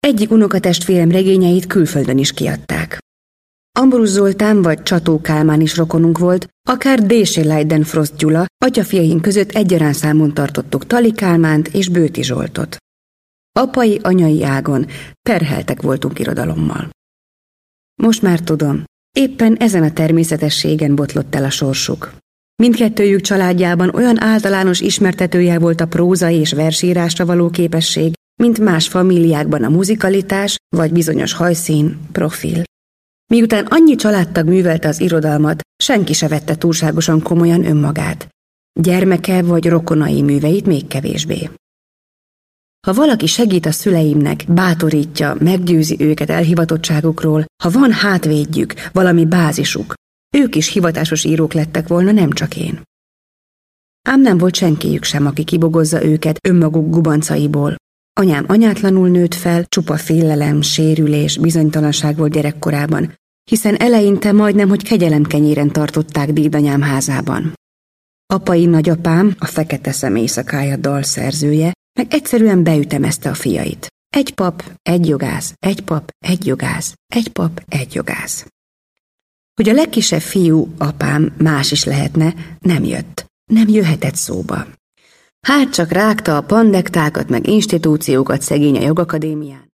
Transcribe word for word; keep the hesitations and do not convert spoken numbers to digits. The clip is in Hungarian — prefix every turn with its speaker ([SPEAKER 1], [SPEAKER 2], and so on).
[SPEAKER 1] Egyik unokatestvérem regényeit külföldön is kiadták. Ambrus Zoltán vagy Csató Kálmán is rokonunk volt, akár Dési Leidenfrost Gyula, atyafiaink között egyaránt számon tartottuk Tali Kálmánt és Bőti Zsoltot. Apai, anyai ágon terheltek voltunk irodalommal. Most már tudom, éppen ezen a természetességen botlott el a sorsuk. Mindkettőjük családjában olyan általános ismertetője volt a próza és versírásra való képesség, mint más familiákban a muzikalitás vagy bizonyos hajszín, profil. Miután annyi családtag művelte az irodalmat, senki se vette túlságosan komolyan önmagát. Gyermeke vagy rokonai műveit még kevésbé. Ha valaki segít a szüleimnek, bátorítja, meggyőzi őket elhivatottságukról, ha van hátvédjük, valami bázisuk, ők is hivatásos írók lettek volna, nem csak én. Ám nem volt senkijük sem, aki kibogozza őket önmaguk gubancaiból. Anyám anyátlanul nőtt fel, csupa félelem, sérülés, bizonytalanság volt gyerekkorában, hiszen eleinte majdnem, hogy kegyelemkenyéren tartották dédanyám házában. Apai nagyapám, a Fekete Szem éjszakája dalszerzője, meg egyszerűen beütemezte a fiait. Egy pap, egy jogász, egy pap, egy jogász, egy pap, egy jogász. Hogy a legkisebb fiú, apám, más is lehetne, nem jött. Nem jöhetett szóba. Hát csak rágta a pandektákat meg institúciókat szegény a jogakadémián.